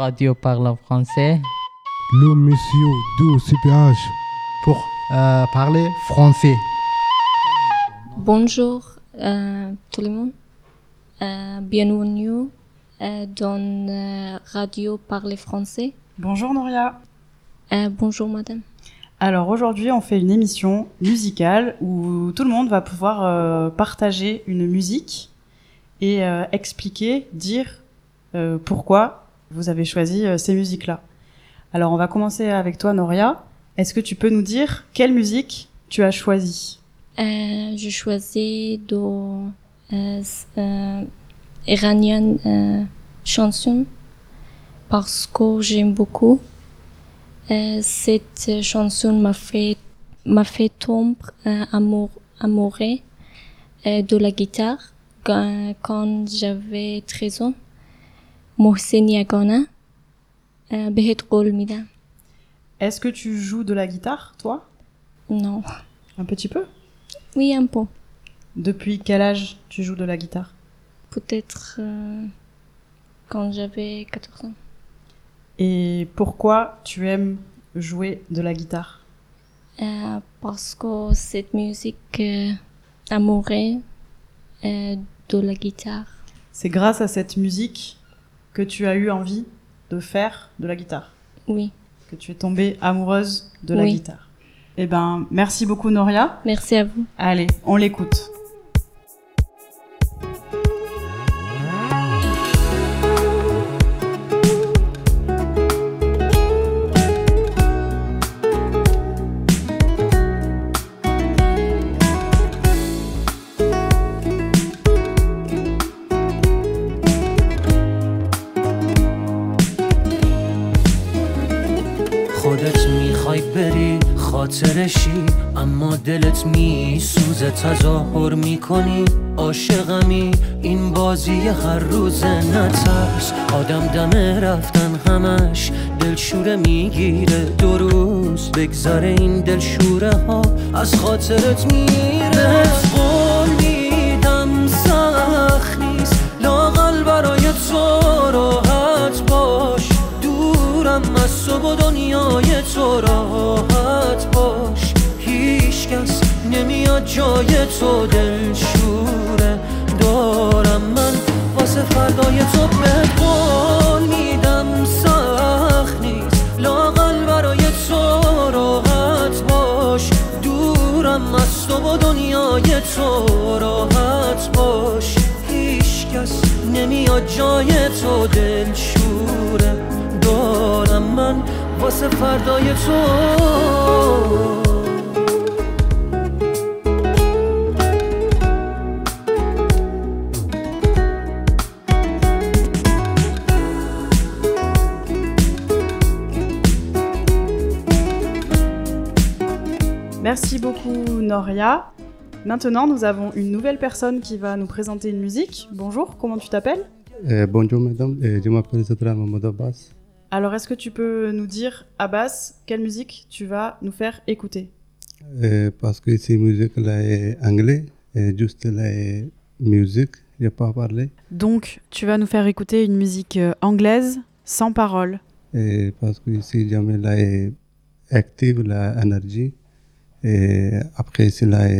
radio parle français. Le monsieur du CPH pour parler français. Bonjour tout le monde. Bienvenue dans Radio Parler Français. Bonjour Noria. Bonjour madame. Alors aujourd'hui on fait une émission musicale où tout le monde va pouvoir partager une musique et expliquer, dire pourquoi vous avez choisi ces musiques-là. Alors on va commencer avec toi Noria. Est-ce que tu peux nous dire quelle musique tu as choisie? Je choisis iranienne chanson parce que j'aime beaucoup. Cette chanson m'a fait tomber amoureux de la guitare quand j'avais 13 ans. محسن یگانه بهت قول میدم. Est-ce que tu joues de la guitare, toi? Non. Un petit peu? Oui, un peu. Depuis quel âge tu joues de la guitare? Peut-être quand j'avais 14 ans. Et pourquoi tu aimes jouer de la guitare? Parce que cette musique amoureuse de la guitare. C'est grâce à cette musique que tu as eu envie de faire de la guitare? Oui. Que tu es tombée amoureuse de la guitare? Eh ben, merci beaucoup Noria. Merci à vous. Allez, on l'écoute. خودت میخوای بری خاطرشی اما دلت میسوزه تظاهر میکنی عاشقمی این بازی هر روز نترس آدم دم رفتن همش دلشوره میگیره 2 روز بگذره این دلشوره ها از خاطرت میره قول میدم سخت نیست لااقل برای تو راحت باش دورم از تو و دنیای تو راحت باش هیچ کس نمیاد جای تو دلشوره دارم من واسه فردای تو بهت قول میدم سخت نیست لااقل برای تو راحت باش دورم از تو و دنیای تو راحت باش هیچ کس نمیاد جای تو دلشوره دارم من واسه فردای تو Merci beaucoup Noria. Maintenant, nous avons une nouvelle personne qui va nous présenter une musique. Bonjour, comment tu t'appelles? Bonjour madame, je m'appelle Zadran Mohamed Abbas. Alors, est-ce que tu peux nous dire, Abbas, quelle musique tu vas nous faire écouter? Parce que cette musique-là est anglaise, juste la musique, je n'ai pas parlé. Donc, tu vas nous faire écouter une musique anglaise, sans paroles. Parce que si jamais là est active, la énergie, et après c'est là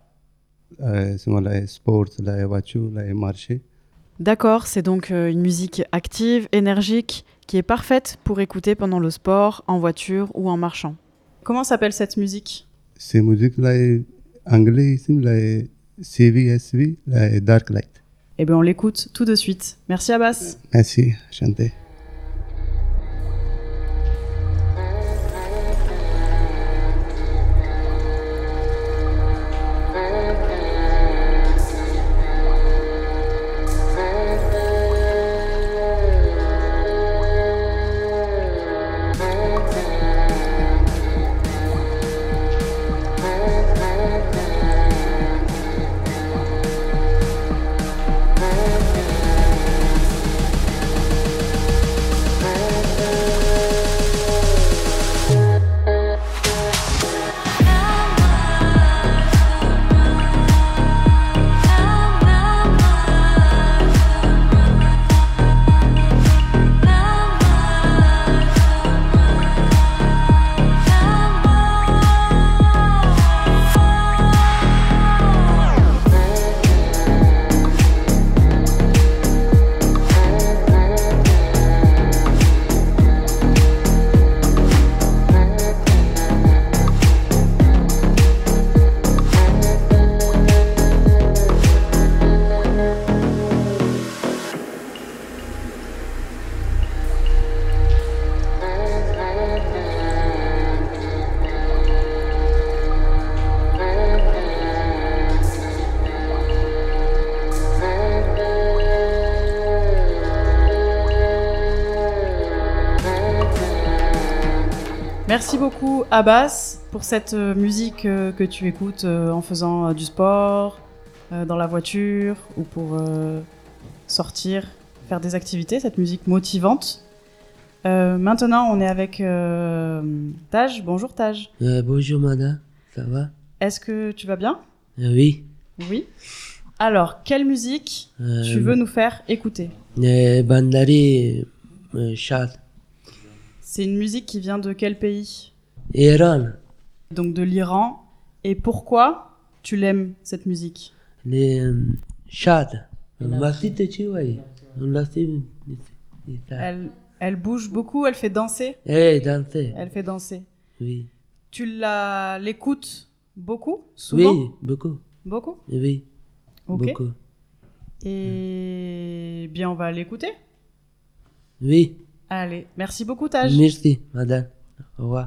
est sport, la voiture, la marché. D'accord, c'est donc une musique active, énergique, qui est parfaite pour écouter pendant le sport, en voiture ou en marchant. Comment s'appelle cette musique? Cette musique-là est anglaise, là est CVSV, là est Dark Light. Eh bien, on l'écoute tout de suite. Merci Abbas. Merci, chanté. Merci beaucoup Abbas pour cette musique que tu écoutes en faisant du sport, dans la voiture ou pour sortir, faire des activités, cette musique motivante. Maintenant, on est avec Taj. Bonjour Taj. Bonjour madame, ça va? Est-ce que tu vas bien? Oui. Oui. Alors, quelle musique tu veux nous faire écouter? Bandari Shad. C'est une musique qui vient de quel pays? Iran. Donc de l'Iran. Et pourquoi tu l'aimes, cette musique? Shad. Elle bouge beaucoup, elle fait danser? Danser. Elle fait danser. Oui. Tu l'écoutes beaucoup? Souvent? Oui, beaucoup. Beaucoup? Oui. Ok. Beaucoup. Et bien, on va l'écouter. Oui. Allez, merci beaucoup Taj. Merci madame. Au revoir.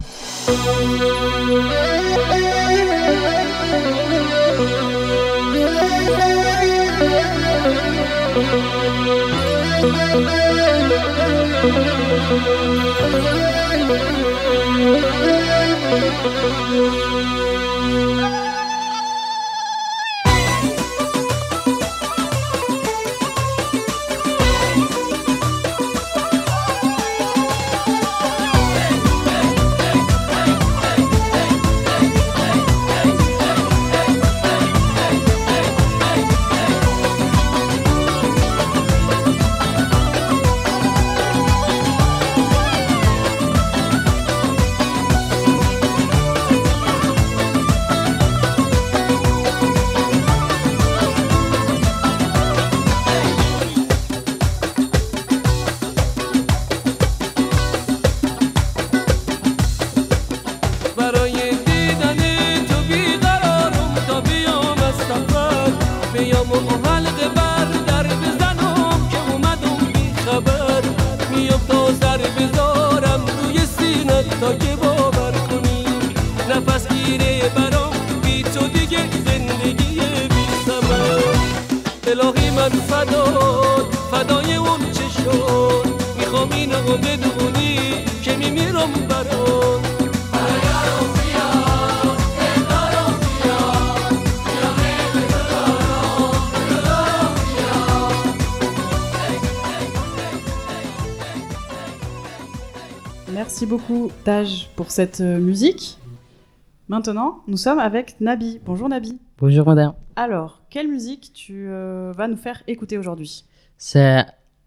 Merci beaucoup Taj pour cette musique. Maintenant, nous sommes avec Nabi. Bonjour Nabi. Bonjour madame. Alors, quelle musique tu vas nous faire écouter aujourd'hui? C'est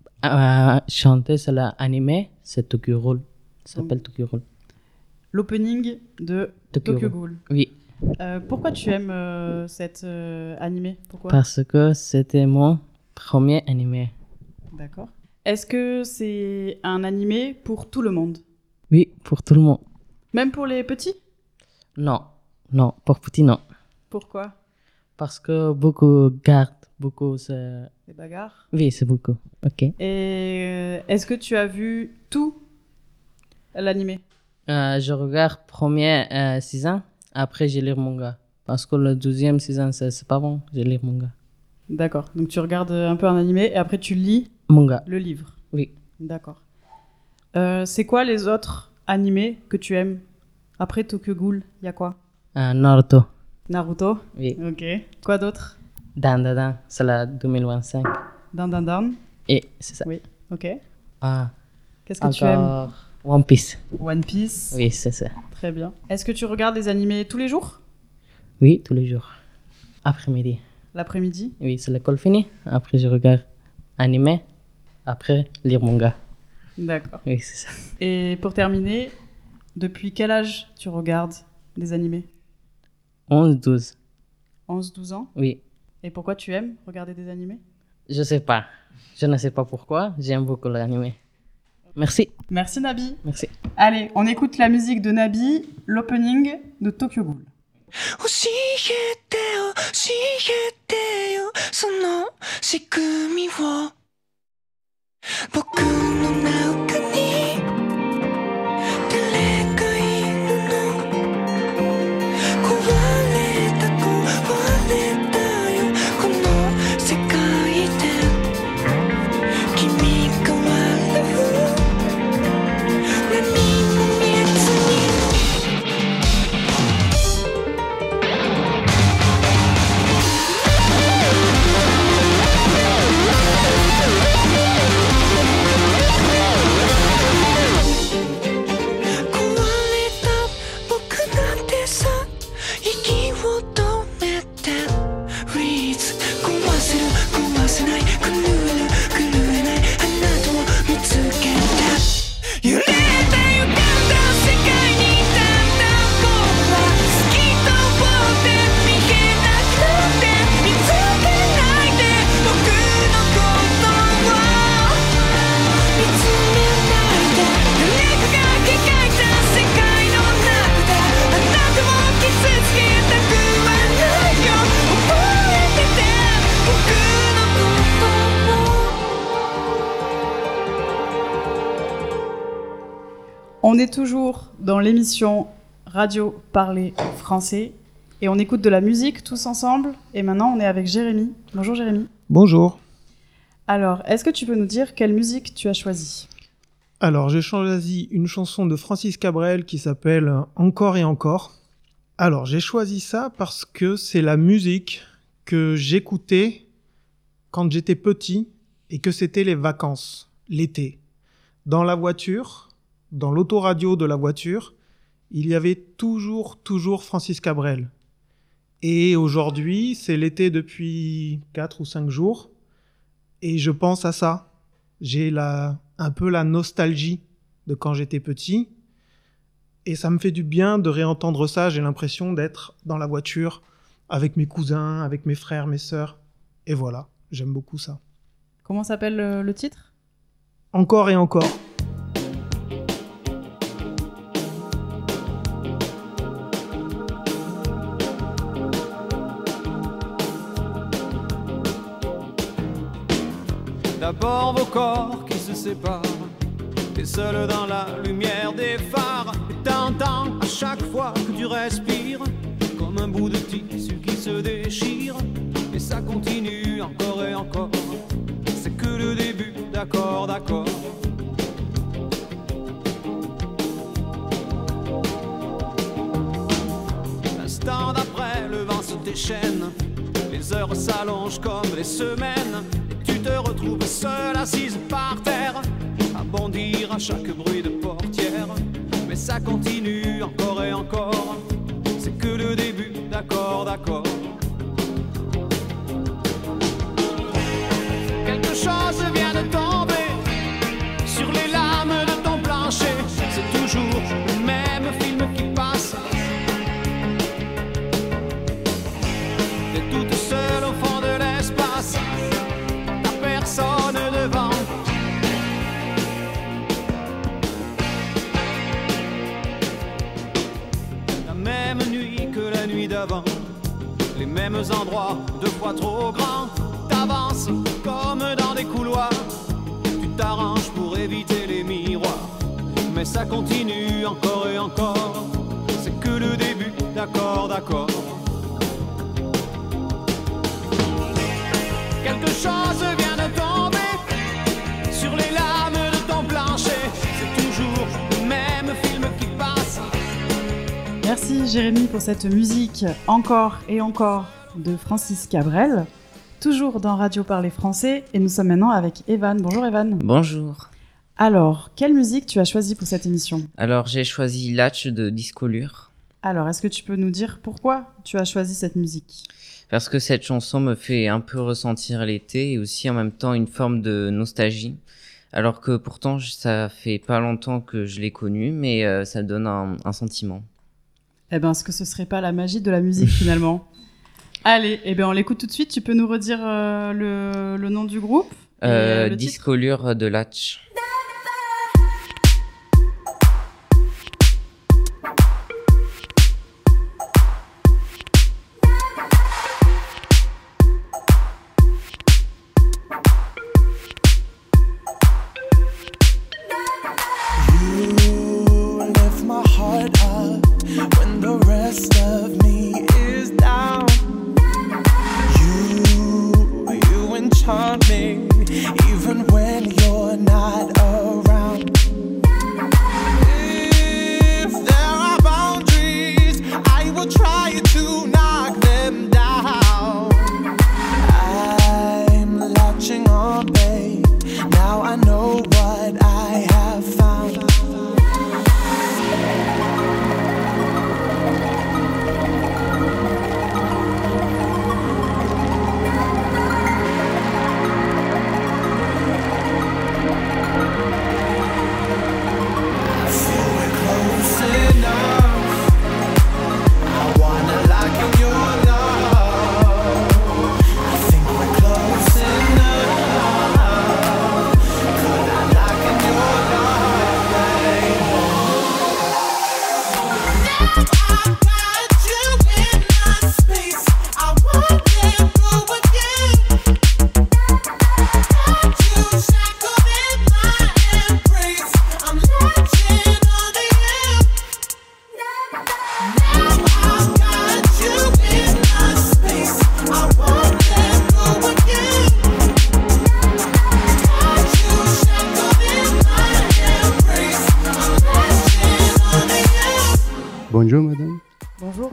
chanté, c'est l'animé, c'est Tokyo Ghoul. Ça s'appelle Tokyo Ghoul. L'opening de Tokyo Ghoul. Oui. Pourquoi tu aimes cet animé? Pourquoi? Parce que c'était mon premier animé. D'accord. Est-ce que c'est un animé pour tout le monde? Oui, pour tout le monde. Même pour les petits? Non, pour petit non. Pourquoi? Parce que beaucoup gardent, beaucoup c'est... Les bagarres? Oui, c'est beaucoup, ok. Et est-ce que tu as vu tout l'animé? Je regarde premier saison, après je lis le manga. Parce que le 12e saison, c'est pas bon, je lis le manga. D'accord, donc tu regardes un peu un animé et après tu lis Manga. le livre? Oui. D'accord. C'est quoi les autres animés que tu aimes? Après Tokyo Ghoul, il y a quoi? Naruto. Naruto? Oui. Ok. Quoi d'autre? Dan, c'est la 2025. Dan. Et c'est ça. Oui. Ok. Ah. Qu'est-ce que tu aimes? One Piece. One Piece? Oui, c'est ça. Très bien. Est-ce que tu regardes des animés tous les jours? Oui, tous les jours. Après-midi. L'après-midi? Oui, c'est l'école finie. Après, je regarde animé. Après, lire manga. D'accord. Oui, c'est ça. Et pour terminer, depuis quel âge tu regardes des animés? 11-12. 11-12 ans? Oui. Et pourquoi tu aimes regarder des animés? Je sais pas. Je ne sais pas pourquoi. J'aime beaucoup l'animé. Merci. Merci Nabi. Merci. Allez, on écoute la musique de Nabi, l'opening de Tokyo Ghoul. 教えてよ教えてよその仕組みを僕の中に誰がいるの壊れたよこの世界で君が笑う何も見えずに On est toujours dans l'émission Radio Parler Français et on écoute de la musique tous ensemble. Et maintenant, on est avec Jérémy. Bonjour Jérémy. Bonjour. Alors, est-ce que tu peux nous dire quelle musique tu as choisie ? Alors, j'ai choisi une chanson de Francis Cabrel qui s'appelle Encore et encore. Alors, j'ai choisi ça parce que c'est la musique que j'écoutais quand j'étais petit et que c'était les vacances, l'été. Dans la voiture, dans l'autoradio de la voiture, il y avait toujours Francis Cabrel. Et aujourd'hui, c'est l'été depuis 4 ou 5 jours et je pense à ça. J'ai un peu la nostalgie de quand j'étais petit et ça me fait du bien de réentendre ça. J'ai l'impression d'être dans la voiture avec mes cousins, avec mes frères, mes sœurs. Et voilà, j'aime beaucoup ça. Comment s'appelle le titre ? Encore et encore. D'abord vos corps qui se séparent, et seul dans la lumière des phares, et t'entends à chaque fois que tu respires, comme un bout de tissu qui se déchire, et ça continue encore et encore, c'est que le début, d'accord, d'accord. L'instant d'après, le vent se déchaîne, les heures s'allongent comme les semaines, tu te retrouves seule assise par terre, à bondir à chaque bruit de portière. Mais ça continue encore et encore, c'est que le début, d'accord, d'accord. Quelque chose vient de tomber sur les lames de ton plancher, c'est toujours le même film qui passe. T'es toute seule au fond de l'espace, personne devant. La même nuit que la nuit d'avant, les mêmes endroits, 2 fois trop grands. T'avances comme dans des couloirs, tu t'arranges pour éviter les miroirs, mais ça continue encore et encore, c'est que le début, d'accord, d'accord. Quelque chose vient de tomber sur les lames de ton plancher, c'est toujours le même film qui passe. Merci Jérémy pour cette musique Encore et encore de Francis Cabrel, toujours dans Radio Parler Français, et nous sommes maintenant avec Evan. Bonjour Evan. Bonjour. Alors, quelle musique tu as choisie pour cette émission ? Alors, j'ai choisi Latch de Discolure. Alors, est-ce que tu peux nous dire pourquoi tu as choisi cette musique ? Parce que cette chanson me fait un peu ressentir l'été et aussi en même temps une forme de nostalgie. Alors que pourtant, ça fait pas longtemps que je l'ai connue, mais ça donne un sentiment. Eh ben, est-ce que ce serait pas la magie de la musique finalement ? Allez, eh ben, on l'écoute tout de suite. Tu peux nous redire le nom du groupe ? Le titre ? Discolure de Latch. Even when you're not around. If there are boundaries, I will try to knock them down. I'm latching on, babe. Now I know what I have found.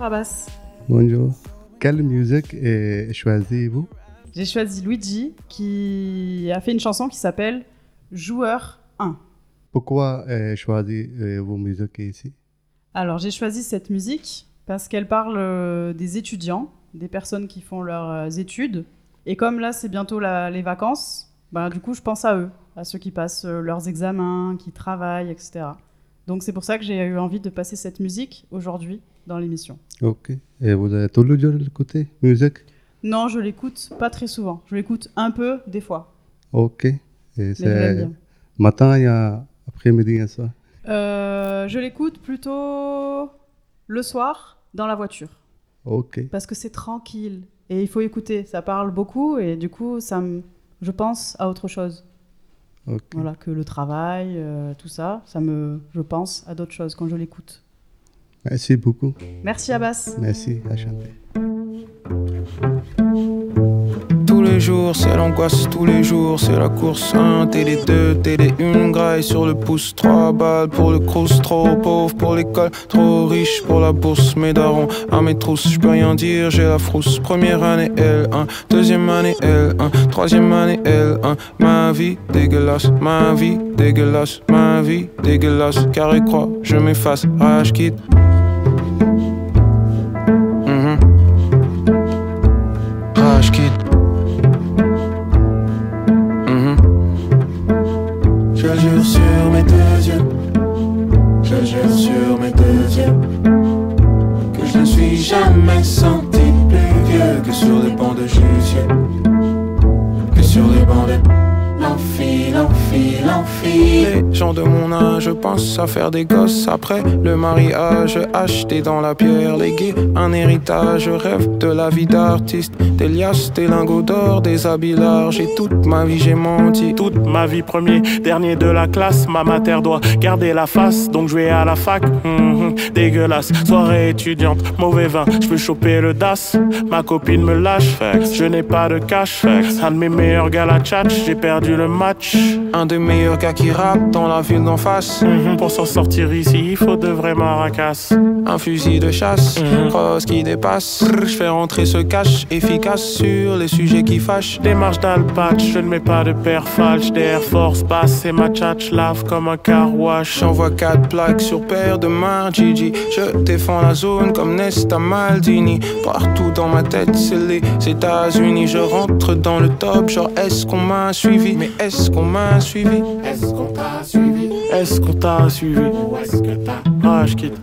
Bonjour Abbas. Bonjour. Quelle musique choisissez-vous? J'ai choisi Luigi qui a fait une chanson qui s'appelle Joueur 1. Pourquoi choisir vos musiques ici? Alors j'ai choisi cette musique parce qu'elle parle des étudiants, des personnes qui font leurs études. Et comme là c'est bientôt les vacances, du coup je pense à eux, à ceux qui passent leurs examens, qui travaillent, etc. Donc c'est pour ça que j'ai eu envie de passer cette musique aujourd'hui dans l'émission. Ok. Et vous avez tous les jours écouté musique? Non, je l'écoute pas très souvent. Je l'écoute un peu des fois. Ok. Et Mais je l'aime c'est bien. matin et après-midi et soir? Je l'écoute plutôt le soir dans la voiture Ok. parce que c'est tranquille et il faut écouter. Ça parle beaucoup et du coup je pense à autre chose. Ok. Voilà, que le travail, tout ça, je pense à d'autres choses quand je l'écoute. Merci beaucoup. Merci Abbas. Merci. À chanter. Tous les jours, c'est l'angoisse, tous les jours, c'est la course. 1, télé 2, télé 1, graille sur le pouce. 3 balles pour le crous, trop pauvre pour l'école, trop riche pour la bourse. Mes darons à mes trousses, je peux rien dire, j'ai la frousse. Première année L1, deuxième année L1, troisième année L1. Ma vie dégueulasse, ma vie dégueulasse, ma vie dégueulasse. Carré croix, je m'efface, rage quitte. Rage quitte. Je jure sur mes 2 yeux, je jure sur mes 2 yeux, que je ne suis jamais senti plus vieux que sur les bancs de Jussieu, que sur les bancs de l'amphi, l'amphi, l'amphi. Les gens de mon âge pensent à faire des gosses après le mariage, acheter dans la pierre, léguer un héritage, rêve de la vie d'artiste, des liasses, des lingots d'or, des habits larges. Et toute ma vie j'ai menti, toute ma vie premier, dernier de la classe. Ma mater doit garder la face, donc je vais à la fac. Dégueulasse, soirée étudiante, mauvais vin, je peux choper le DAS. Ma copine me lâche, je n'ai pas de cash. Un de mes meilleurs gars la tchatch, j'ai perdu le match. Un des meilleurs gars qui rappe dans la ville d'en face. Pour s'en sortir ici, il faut de vraies maracas. Un fusil de chasse, crosse qui dépasse. Je fais rentrer ce cash efficace sur les sujets qui fâchent. Démarche d'alpatch, je ne mets pas de paire falche. Des Air Force basse et ma tchatch lave comme un car wash. J'envoie 4 plaques sur paire de mains, Gigi. Je défends la zone comme Nesta Maldini. Partout dans ma tête, c'est les États-Unis. Je rentre dans le top, genre est-ce qu'on m'a suivi? Mais est-ce qu'on m'a suivi? Est-ce qu'on t'a suivi? Est-ce qu'on t'a suivi? Ou est-ce que t'as rage quitte?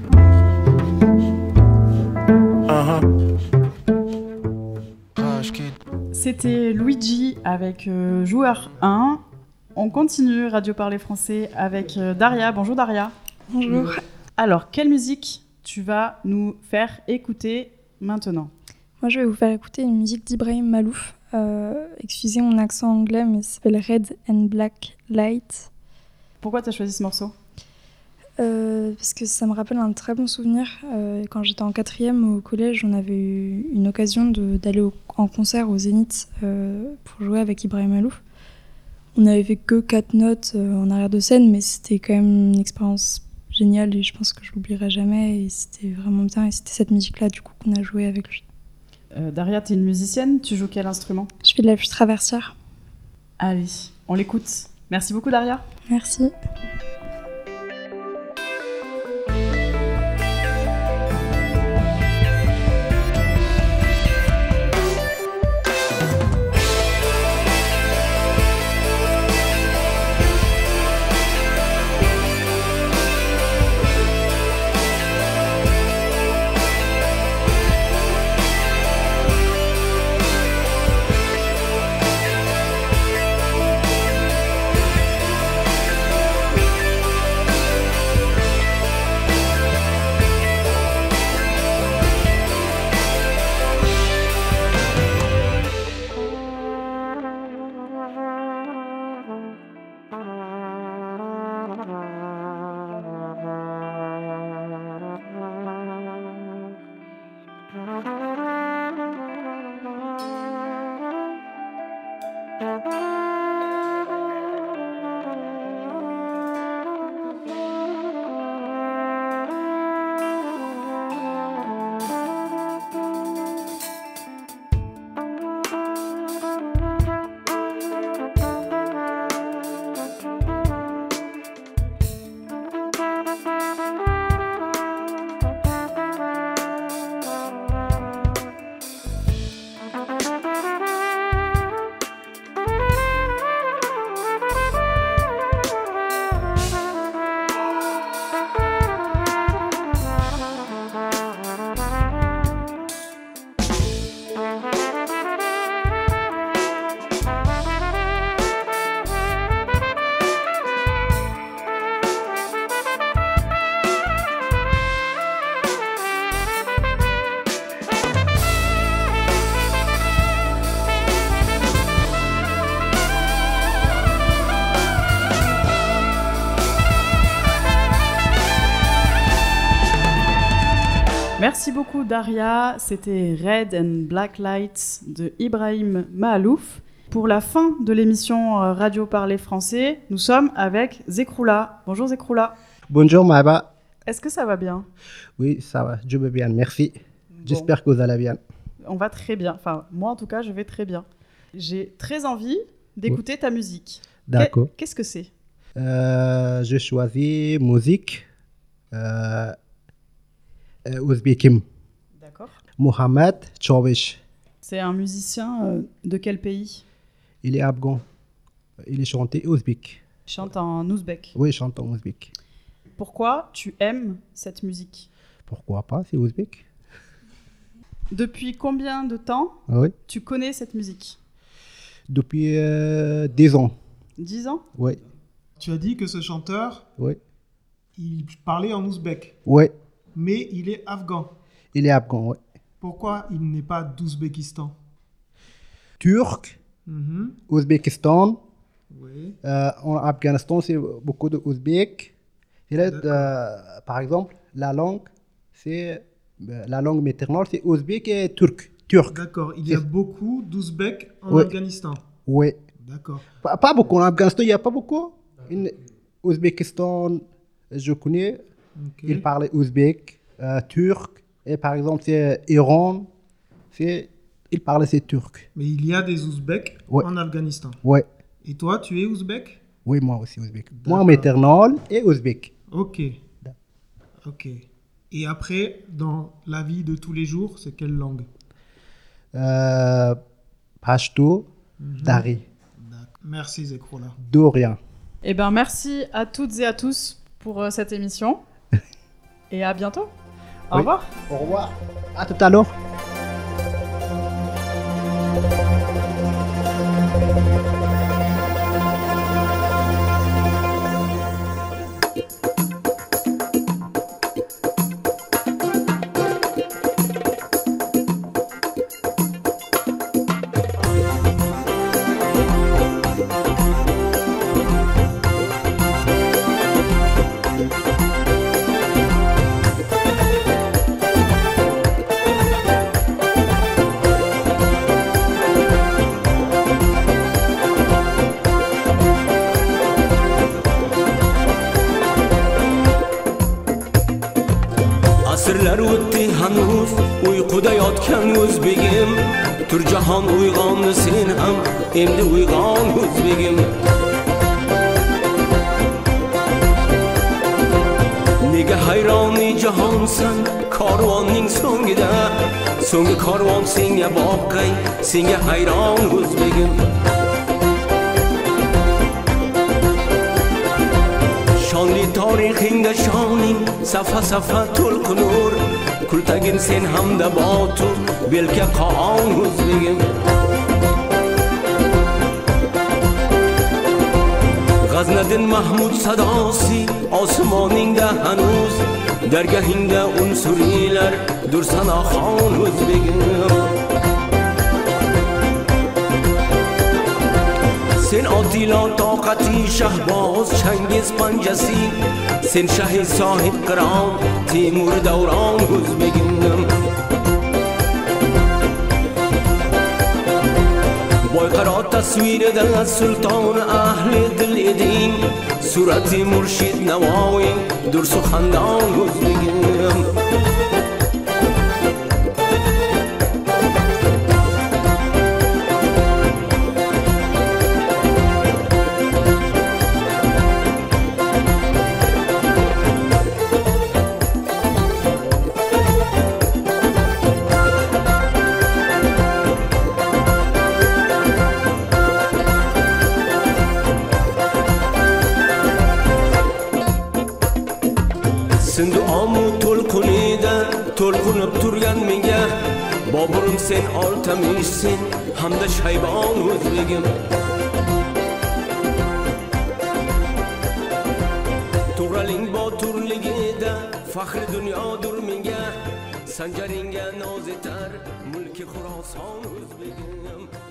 C'était Luigi avec Joueur 1. On continue Radio Parler Français avec Daria. Bonjour Daria. Bonjour. Alors, quelle musique tu vas nous faire écouter maintenant? Moi, je vais vous faire écouter une musique d'Ibrahim Malouf. Excusez mon accent anglais, mais ça s'appelle Red and Black Light. Pourquoi tu as choisi ce morceau? Parce que ça me rappelle un très bon souvenir. Quand j'étais en 4e au collège, on avait eu une occasion d'aller en concert au Zénith pour jouer avec Ibrahim Malouf. On n'avait fait que 4 notes en arrière de scène, mais c'était quand même une expérience géniale et je pense que je l'oublierai jamais. Et c'était vraiment bien. Et c'était cette musique-là, du coup, qu'on a joué avec lui. Daria, tu es une musicienne. Tu joues quel instrument? Je fais de la flûte traversière. Allez, on l'écoute. Merci beaucoup, Daria. Merci. merci beaucoup Daria, c'était Red and Black Lights de Ibrahim Mahalouf. Pour la fin de l'émission Radio Parler Français, nous sommes avec Zekroula. Bonjour Zekroula. Bonjour Mahaba. Est-ce que ça va bien? Oui, ça va, je vais bien, merci. J'espère que vous allez bien. On va très bien, enfin moi en tout cas je vais très bien. J'ai très envie d'écouter ta musique. D'accord. Qu'est-ce que c'est? J'ai choisi musique ouzbékim. D'accord. Mohamed Chawish. C'est un musicien de quel pays? Il est afghan. Il est chanté ouzbek. Il chante en ouzbek. Oui, il chante en ouzbek. Pourquoi tu aimes cette musique? Pourquoi pas, c'est ouzbek. Depuis combien de temps tu connais cette musique? Depuis 10 ans. 10 ans? Oui. Tu as dit que ce chanteur, il parlait en ouzbek. Oui. Mais il est afghan. Il est afghan, oui. Pourquoi il n'est pas d'Ouzbékistan? Turc, Ouzbékistan. Oui. En Afghanistan, c'est beaucoup d'Ouzbeks. Par exemple, la langue maternelle, c'est ouzbek et turc. D'accord, il y a beaucoup d'Ouzbeks en Afghanistan. Oui. D'accord. Pas beaucoup. En Afghanistan, il n'y a pas beaucoup. En Ouzbékistan, je connais. Il parlait ouzbek, turc. Et par exemple, c'est Iran. Il parlait c'est turc. Mais il y a des Ouzbeks en Afghanistan. Oui. Et toi, tu es ouzbek? Oui, moi aussi ouzbek. Moi, maternelle et ouzbek. Ok. Ok. Et après, dans la vie de tous les jours, c'est quelle langue? Pashto, Dari. Merci Zekroula. De rien. Eh ben, merci à toutes et à tous pour cette émission. Et à bientôt. Au revoir. Au revoir. À tout à l'heure. Asırlar o'tdi hanuz uyquda yotgan o'zbegim tur jahon uyg'ondi sen ham endi uyg'on o'zbegim nega hayroni jahonsan karvonning so'ngida so'nggi karvon senga boqay senga hayron o'zbegim shonli tarixingda shoning safa safa to'lqinur kultagin sen hamda botur belka qon o'zbegim g'aznadin mahmud sadosi osmoningda hanuz dargahingda unsurilar dursanaxon o'zbegim sen otilo toqati shahboz changiz panjasi sen shahi sohib qiron temur davron o'zbegim boyqaro tasvirida sulton ahli dil eding surati murshid navoiy dursu xandon o'zbegim Sindu amu to'lqinida to'lqinib turgan menga Boburim sen oltamishsin hamda shaybon o'zbegim To'g'raling boturligida faxri dunyodir menga Sanjaringga noz etar mulki Xuroson o'zbegim